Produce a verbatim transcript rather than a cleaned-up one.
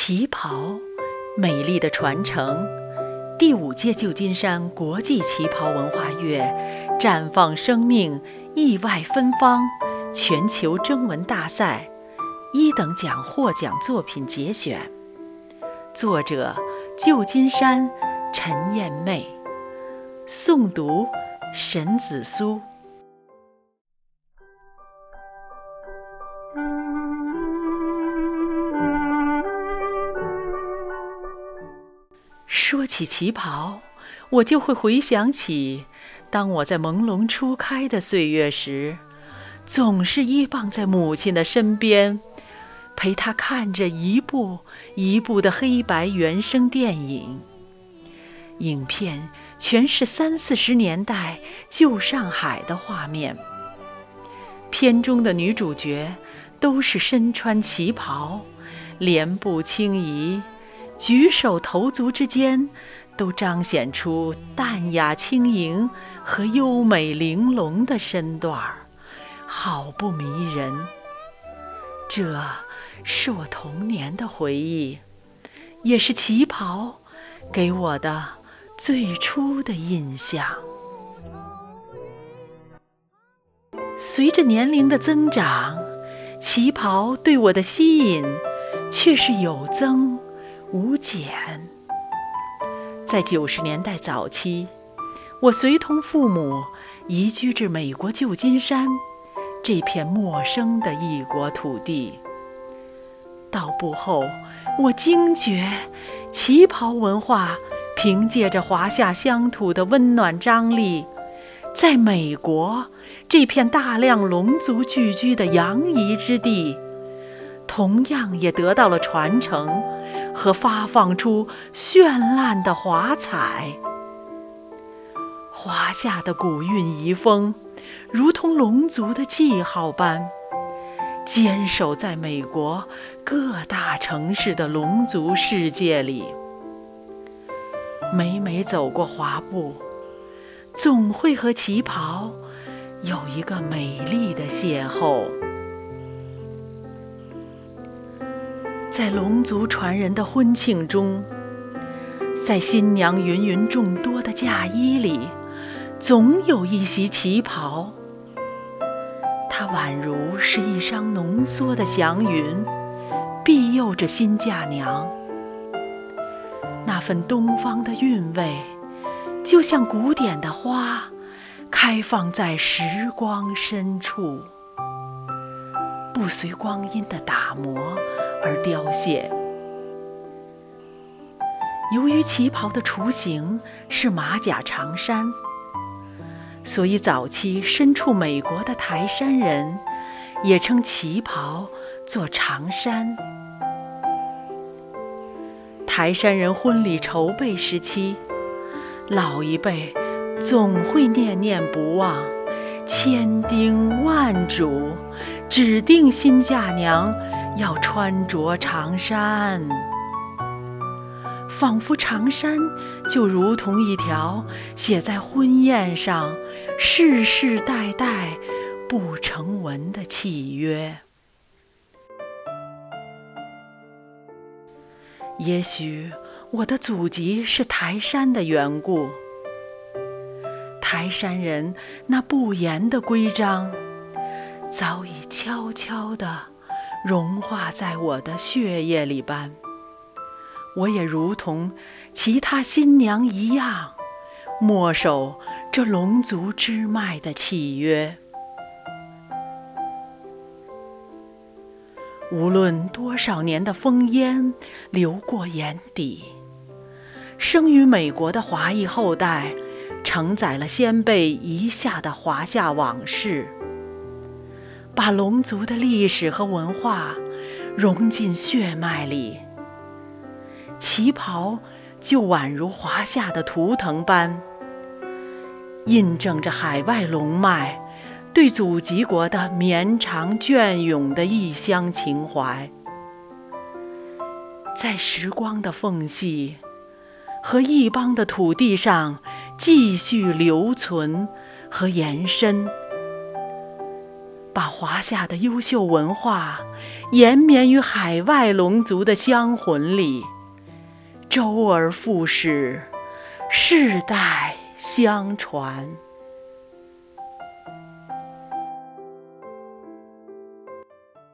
旗袍，美丽的传承。第五届旧金山国际旗袍文化月绽放生命，意外芬芳全球征文大赛一等奖获奖作品节选，作者旧金山陈燕妹，诵读沈子苏。说起旗袍，我就会回想起，当我在朦胧初开的岁月时，总是依傍在母亲的身边，陪她看着一部一部的黑白原声电影。影片全是三四十年代旧上海的画面，片中的女主角都是身穿旗袍，莲步轻移，举手投足之间都彰显出淡雅轻盈和优美玲珑的身段，好不迷人。这是我童年的回忆，也是旗袍给我的最初的印象。随着年龄的增长，旗袍对我的吸引却是有增无减。在九十年代早期，我随同父母移居至美国旧金山这片陌生的异国土地。到埗后，我惊觉旗袍文化凭借着华夏乡土的温暖张力，在美国这片大量龙族聚居的洋夷之地，同样也得到了传承和发放出绚烂的华彩。华夏的古韵遗风，如同龙族的记号般，坚守在美国各大城市的龙族世界里。每每走过华埠，总会和旗袍有一个美丽的邂逅。在龙族传人的婚庆中，在新娘芸芸众多的嫁衣里，总有一袭旗袍。它宛如是一张浓缩的祥云，庇佑着新嫁娘。那份东方的韵味，就像古典的花，开放在时光深处，不随光阴的打磨而凋谢。由于旗袍的雏形是马甲长衫，所以早期身处美国的台山人也称旗袍做长衫。台山人婚礼筹备时期，老一辈总会念念不忘，千叮万嘱，指定新嫁娘要穿着长衫，仿佛长衫就如同一条写在婚宴上世世代代不成文的契约。也许我的祖籍是台山的缘故，台山人那不言的规章早已悄悄地融化在我的血液里般，我也如同其他新娘一样，默守这龙族支脉的契约。无论多少年的烽烟流过眼底，生于美国的华裔后代承载了先辈遗下的华夏往事，把龙族的历史和文化融进血脉里。旗袍就宛如华夏的图腾般，印证着海外龙脉对祖籍国的绵长隽永的异乡情怀。在时光的缝隙和异邦的土地上继续留存和延伸。 把华夏的优秀文化延绵于海外龙族的香魂里，周而复始，世代相传。